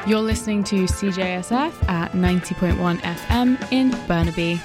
You're listening to CJSF at 90.1 FM in Burnaby.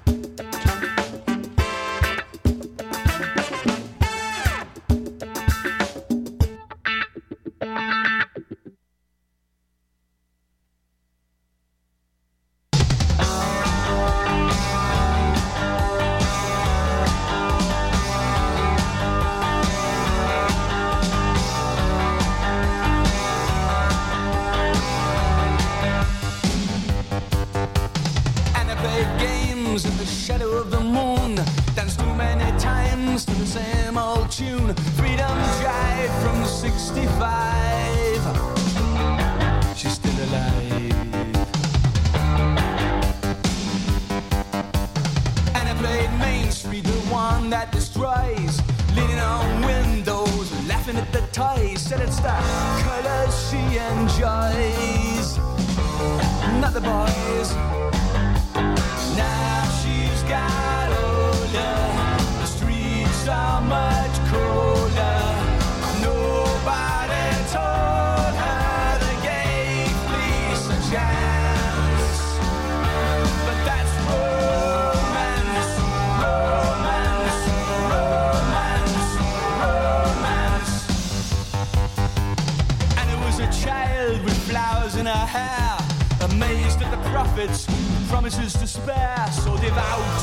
Promises to spare, so devout.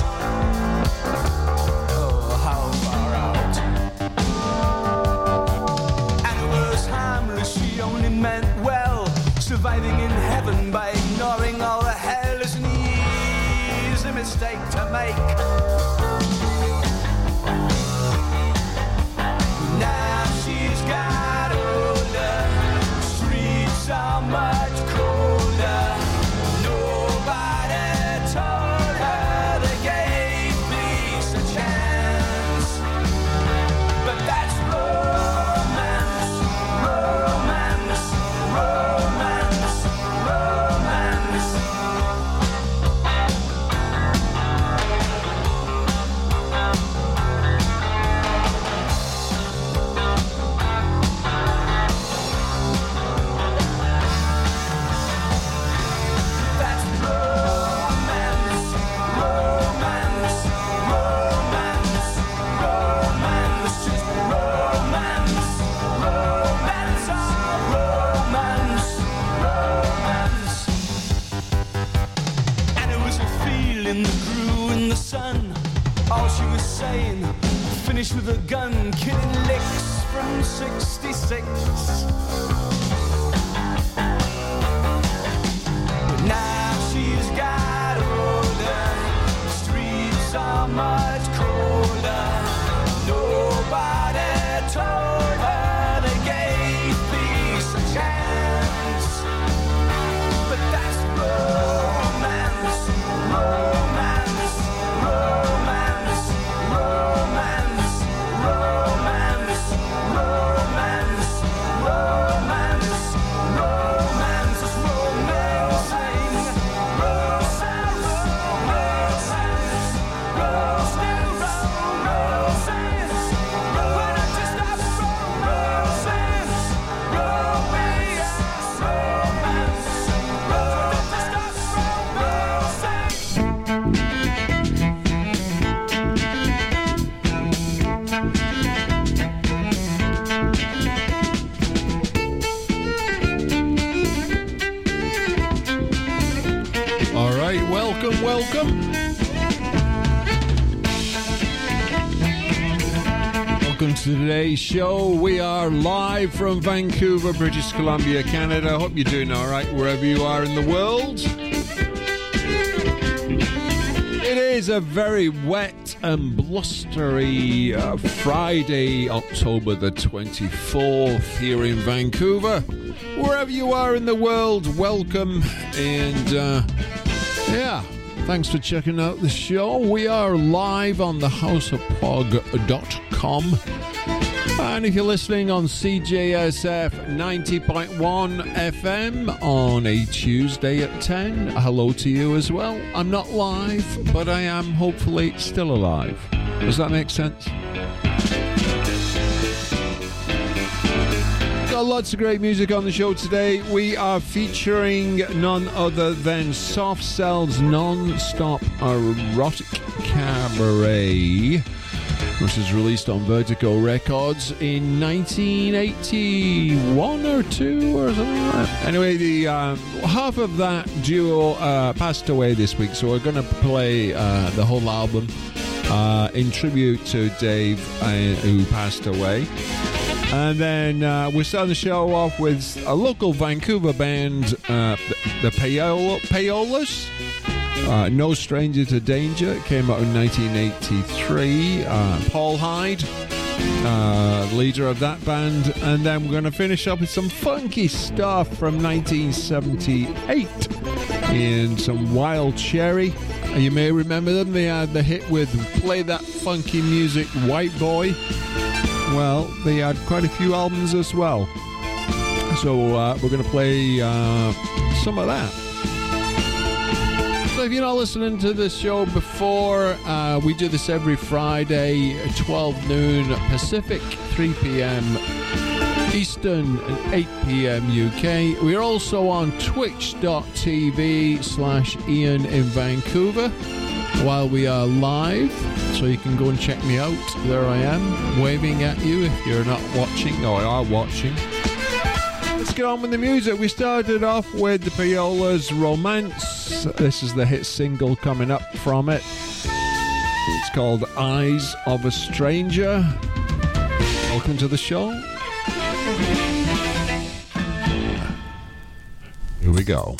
Oh, how far out. And it was harmless, she only meant well. Surviving in heaven by ignoring all the hell is an easy mistake to make. Now she's got older, the streets are much colder. Told her they gave peace a chance, but that's romance, romance, romance, romance. All she was saying, finished with a gun, killing licks from 66. But now she's got older, the streets are much colder. Nobody told her they gave peace a chance, but that's romance, romance, romance, romance, romance, romance, romance, romance, it's romancing, romance, romance, romance, romance, when I just stop romance, romance, romance, All right, welcome. Welcome to today's show. We are live from Vancouver, British Columbia, Canada. Hope you're doing all right wherever you are in the world. It is a very wet and blustery Friday, October the 24th here in Vancouver. Wherever you are in the world, welcome. And thanks for checking out the show. We are live on thehouseofprog.com. And if you're listening on CJSF 90.1 FM on a Tuesday at 10, hello to you as well. I'm not live, but I am hopefully still alive. Does that make sense? got lots of great music on the show today. We are featuring none other than Soft Cell's Non-Stop Erotic Cabaret, which was released on Vertigo Records in 1981 or 2 or something like that. Anyway, the half of that duo passed away this week, so we're going to play the whole album in tribute to Dave, who passed away. And then we're starting the show off with a local Vancouver band, the Payolas. No Stranger to Danger. It came out in 1983. Paul Hyde, leader of that band. And then we're going to finish up with some funky stuff from 1978 in some Wild Cherry. And you may remember them. They had the hit with Play That Funky Music, White Boy. Well, they had quite a few albums as well. So we're going to play some of that. So if you're not listening to this show before, we do this every Friday, 12 noon Pacific, 3 p.m. Eastern, and 8 p.m. UK. We're also on twitch.tv/Ian in Vancouver while we are live. So you can go and check me out. There I am, waving at you if you're not watching or are watching. Let's get on with the music. We started off with the Payolas' Romance. This is the hit single coming up from it. It's called Eyes of a Stranger. Welcome to the show. Here we go.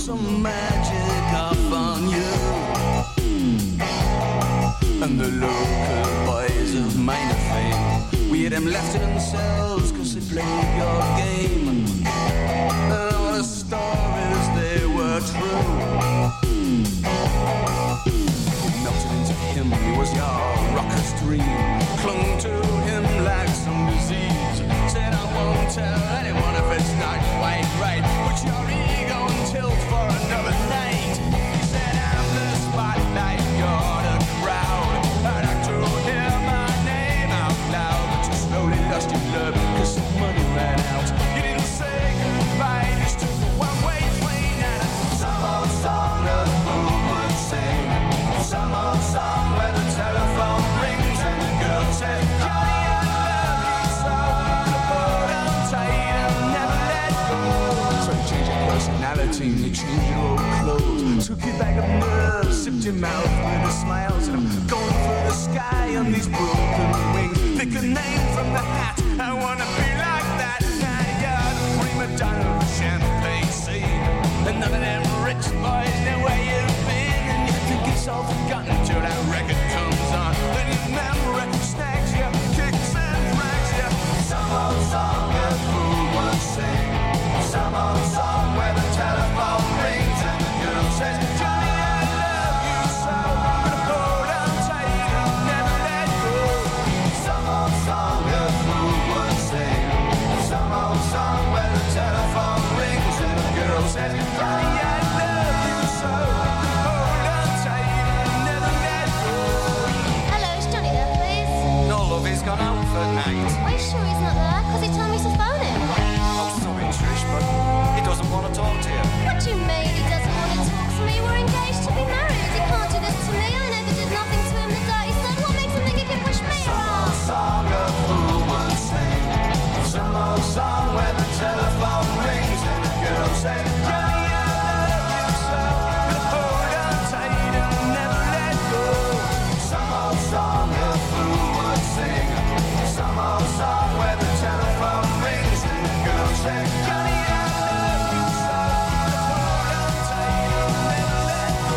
some magic off on you. And the local boys of minor fame, we had them left to themselves cause they played your game. And all the stories, they were true. You melted into him, he was your rocker's dream. Clung to him like some disease. Said I won't tell anyone if it's not quite right. Put your ego on tilt for another night. He said I'm the spotlight, you're the crowd. I'd like to hear my name out loud. But you slowly lost your love cause the money ran out. You didn't say goodbye, you just took a one-way train. And some old song of who would sing. Some old song where the telephone rings and the girl says, Johnny, I love you so. Hold on tight and never let go. So you changed your personality and you changed your old clothes. Took your bag of nerves, sipped your mouth with a smile. Said I'm going for the sky on these broken wings. Pick a name from the hat, I wanna be like that. Now you're the prima donna of the champagne scene. And none of them rich boys know where you've been. And you think it's all forgotten till that record comes on. Then your memory snags you, kicks and drags you. Some old song of who would sing. Some old song where the telephone rings and the girl says, Johnny, I love you so. But hold on tight and never let go. Some old song of who would sing. Some old song where the telephone rings and the girl says, Johnny, I love you so. But hold on tight and never let go. Hello, is Johnny there, please? No, love, he's gone out for the night. Are you sure he's not there? Because he told me to phone him. I'm sorry, Trish, but he doesn't want to talk to you. What do you mean he doesn't want to talk to me? We're engaged to be married. He can't do this to me. I never did nothing to him the day he said. What makes him think he can push me around? Song of who would sing. Some old song where the telephone rings and the girl says, Johnny, I love you so. But hold on tight and never let go. Some old song of who would sing. Some old song where the telephone rings and the girl says, Johnny, I love you so. But hold on tight and never let go.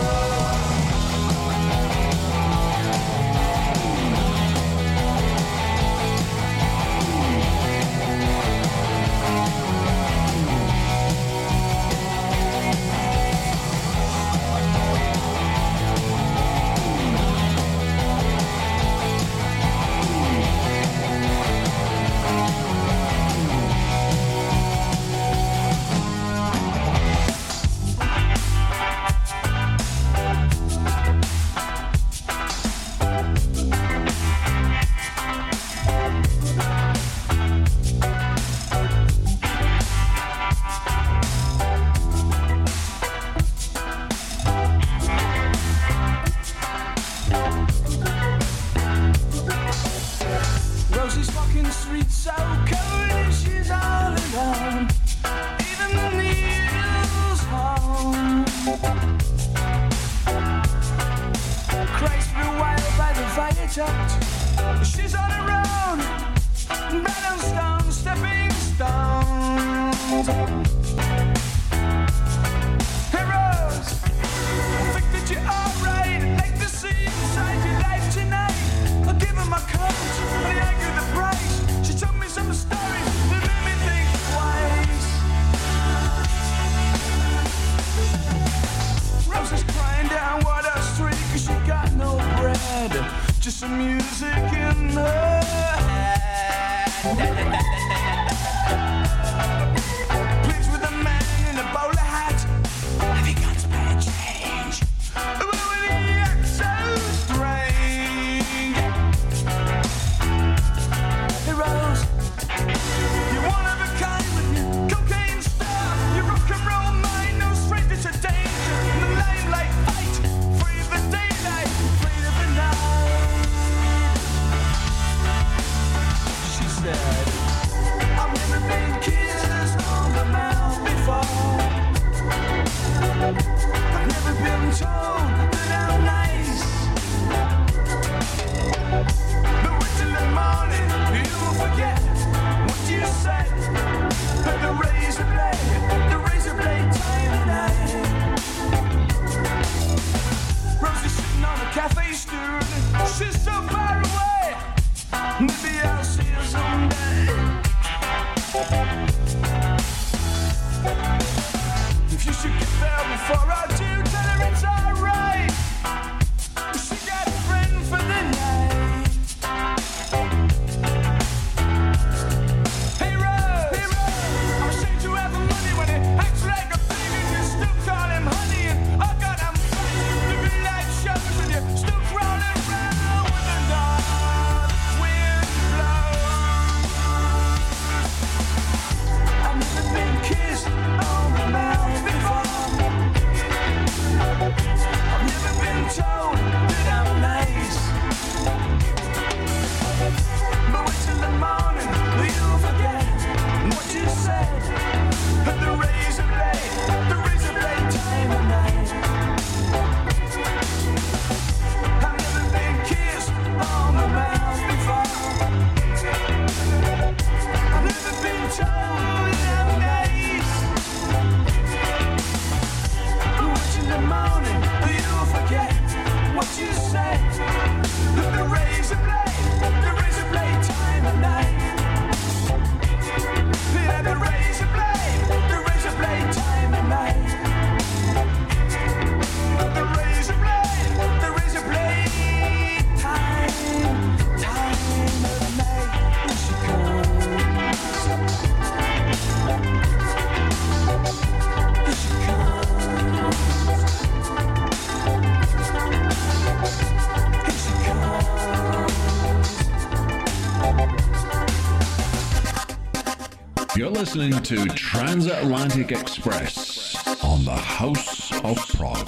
listening to Transatlantic Express on the House of Prague.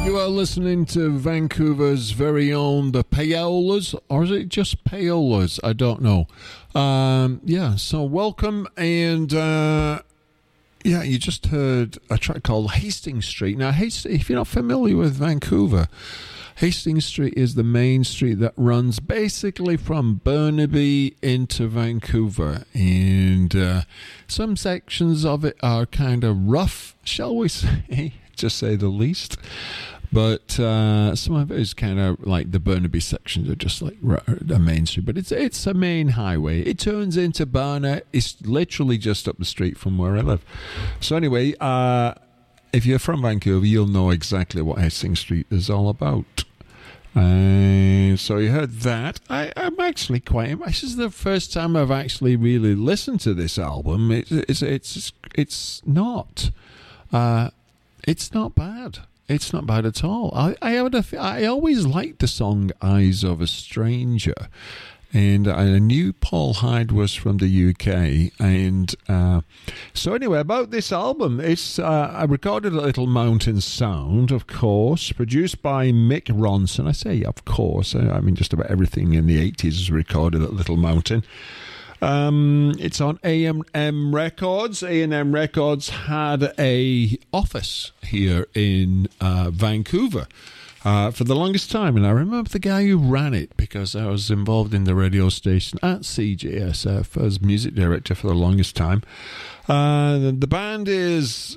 You are listening to Vancouver's very own The Payolas, or is it just Payolas? I don't know. So welcome, and you just heard a track called Hastings Street. Now, if you're not familiar with Vancouver, Hastings Street is the main street that runs basically from Burnaby into Vancouver, and some sections of it are kind of rough, shall we say, just say the least. But some of it is kind of like the Burnaby sections are just like the main street. But it's a main highway. It turns into Barnet. It's literally just up the street from where I live. So anyway, if you're from Vancouver, you'll know exactly what Hastings Street is all about. So you heard that. I'm actually quite. This is the first time I've actually really listened to this album. It's not bad. It's not bad at all. I always liked the song "Eyes of a Stranger," and I knew Paul Hyde was from the UK. And so anyway, about this album, I recorded at Little Mountain Sound, of course, produced by Mick Ronson. I say, of course, I mean just about everything in the 80s was recorded at Little Mountain. It's on A&M Records. A&M Records had a office here in Vancouver for the longest time, and I remember the guy who ran it because I was involved in the radio station at CJSF as music director for the longest time. The band is,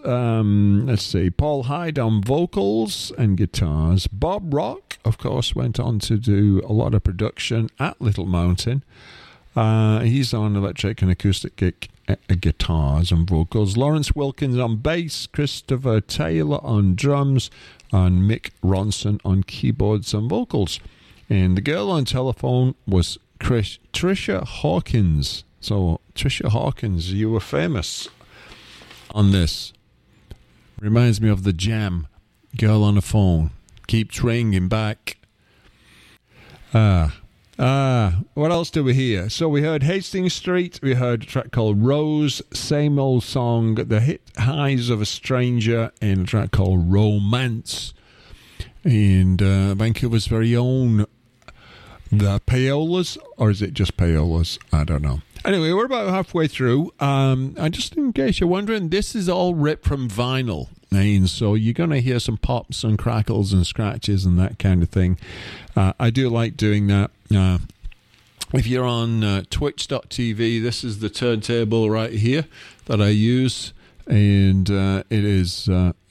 Paul Hyde on vocals and guitars. Bob Rock, of course, went on to do a lot of production at Little Mountain. He's on electric and acoustic guitars and vocals. Lawrence Wilkins on bass, Christopher Taylor on drums, and Mick Ronson on keyboards and vocals. And the girl on telephone was Tricia Hawkins. So, Tricia Hawkins, you were famous on this. Reminds me of the Jam. Girl on the phone. Keeps ringing back. What else do we hear? So we heard Hastings Street, we heard a track called Rose, Same Old Song, the hit Eyes of a Stranger, and a track called Romance. And Vancouver's very own The Payolas, or is it just Payolas? I don't know. Anyway, we're about halfway through. And just in case you're wondering, this is all ripped from vinyl. And so you're going to hear some pops and crackles and scratches and that kind of thing. I do like doing that. If you're on twitch.tv, this is the turntable right here that I use. And it's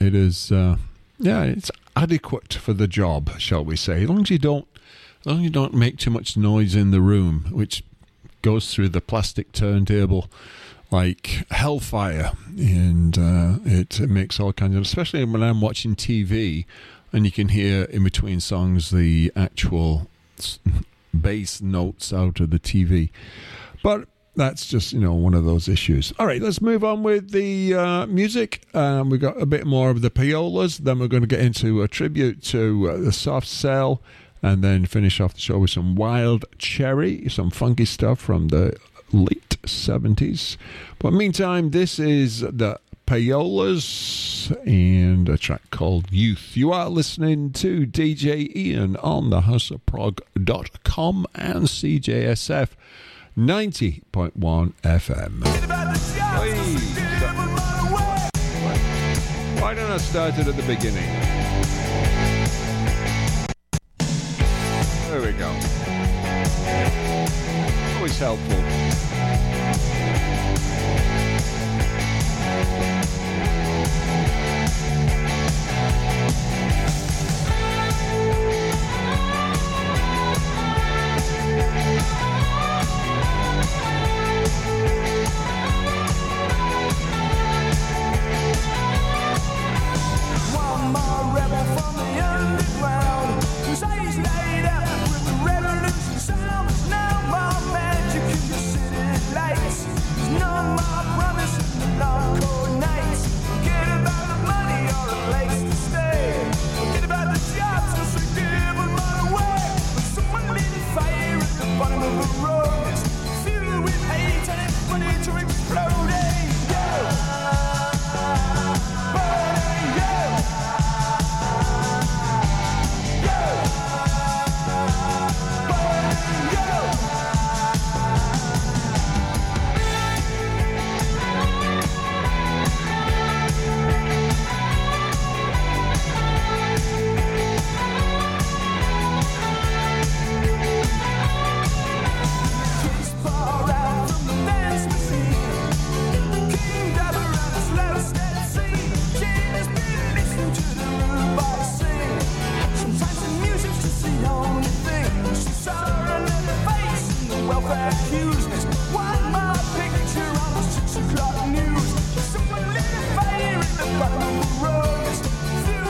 adequate for the job, shall we say. As long as you don't make too much noise in the room, which goes through the plastic turntable like hellfire, and it makes all kinds of, especially when I'm watching TV and you can hear in between songs the actual bass notes out of the TV. But that's just, one of those issues. All right, let's move on with the music. We've got a bit more of the Payolas, then we're going to get into a tribute to the Soft Cell, and then finish off the show with some Wild Cherry, some funky stuff from the late 70s. But meantime, this is the Payolas and a track called Youth. You are listening to DJ Ian on the houseofprog.com and CJSF 90.1 FM. Why don't I start it at the beginning? There we go. Always helpful.